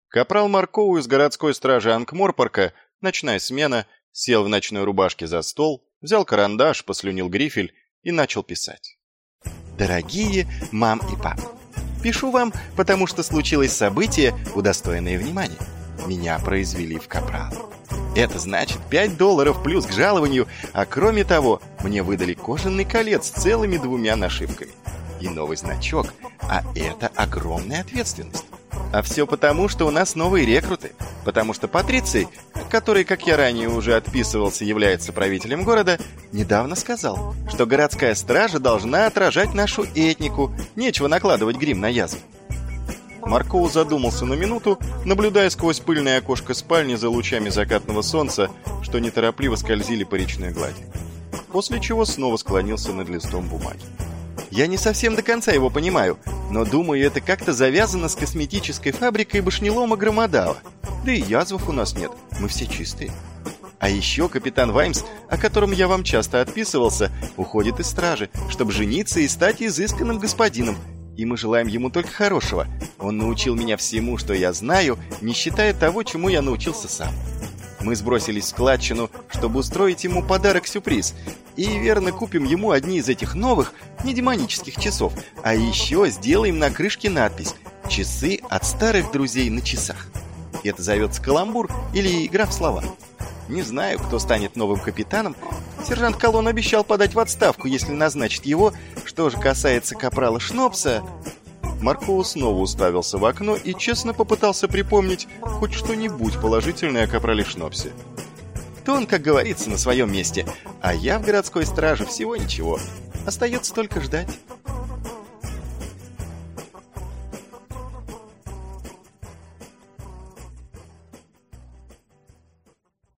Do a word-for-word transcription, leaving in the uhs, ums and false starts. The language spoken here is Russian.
Капрал Маркоу из городской стражи Анкморпорка, ночная смена, сел в ночной рубашке за стол, взял карандаш, послюнил грифель и начал писать. «Дорогие мам и пап, пишу вам, потому что случилось событие, удостоенное внимания. Меня произвели в капрал. Это значит пять долларов плюс к жалованию, а кроме того, мне выдали кожаный колец с целыми двумя нашивками. И новый значок, а это огромная ответственность. А все потому, что у нас новые рекруты, потому что Патриций, который, как я ранее уже отписывался, является правителем города, недавно сказал, что городская стража должна отражать нашу этнику, нечего накладывать грим на язву». Маркоу задумался на минуту, наблюдая сквозь пыльное окошко спальни за лучами закатного солнца, что неторопливо скользили по речной глади. После чего снова склонился над листом бумаги. «Я не совсем до конца его понимаю, но думаю, это как-то завязано с косметической фабрикой Башнелома Громодава. Да и язвов у нас нет, мы все чистые. А еще капитан Ваймс, о котором я вам часто отписывался, уходит из стражи, чтобы жениться и стать изысканным господином. И мы желаем ему только хорошего. Он научил меня всему, что я знаю, не считая того, чему я научился сам. Мы сбросились в складчину, чтобы устроить ему подарок-сюрприз. И верно купим ему одни из этих новых, не демонических часов. А еще сделаем на крышке надпись «Часы от старых друзей на часах». Это зовется каламбур или игра в слова. Не знаю, кто станет новым капитаном. Сержант Колон обещал подать в отставку, если назначит его. Что же касается капрала Шнопса... Маркоу снова уставился в окно и честно попытался припомнить хоть что-нибудь положительное о капрале Шнопсе. То он, как говорится, на своем месте, а я в городской страже всего ничего. Остается только ждать.